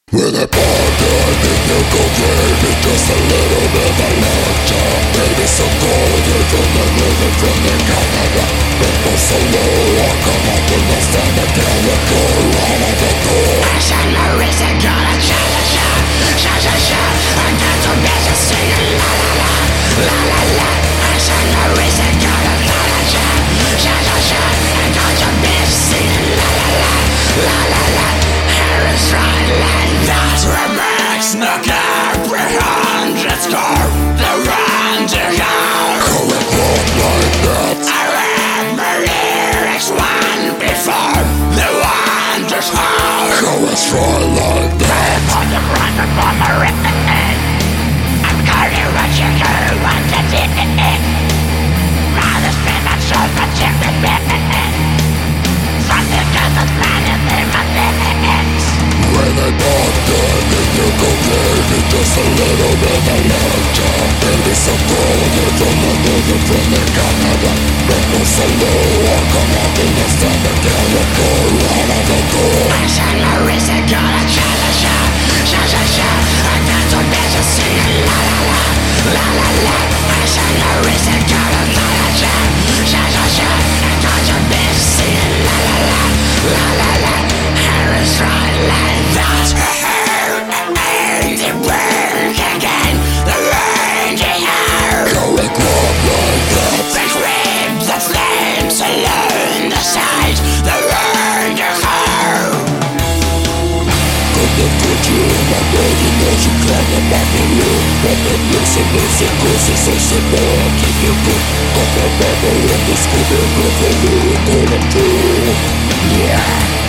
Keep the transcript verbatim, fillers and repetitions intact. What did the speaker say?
When I pardon, if you go baby, just a little bit of love. Baby, so golden from the living from the Canada. People so low, I come up in the stand again. We go right out the door. I said no reason, gonna cha cha cha, cha cha cha. I got to bitch singing la la la, la la la. I said no reason, gonna cha cha cha, cha cha cha. I got to bitch singing la la la, la la la. Harris Rhinelander. That remix the comprehended score. The round-to-go Going on like that. I read my lyrics one before. The wonders-how Going strong like that. On the front of my written I'm calling what you do wanted it. Rather spend that so much in the bed. Something doesn't matter in my legs. When I bought them, if you go baby, just a little bit of love. Baby, so golden from the living from the Canada. People so low, I come up in the stand again. We go right out the door. I said no reason, gonna cha cha cha, cha cha cha. I got to bitch and singing la la la, la la la. I said no reason, gonna cha cha cha, cha cha cha. I got to bitch singing la la la, la la la. Harris Rhinelander. That's her, the burn again, the rain to air. Going on like that. The scream, the flames alone, the sight, the rain to air. Got the picture in my body, now she can't abandon you. But the listen, listen, cause it's so simple, I'm keeping good. Got the bubble in the skin, and got the lyrical and true. Yeah.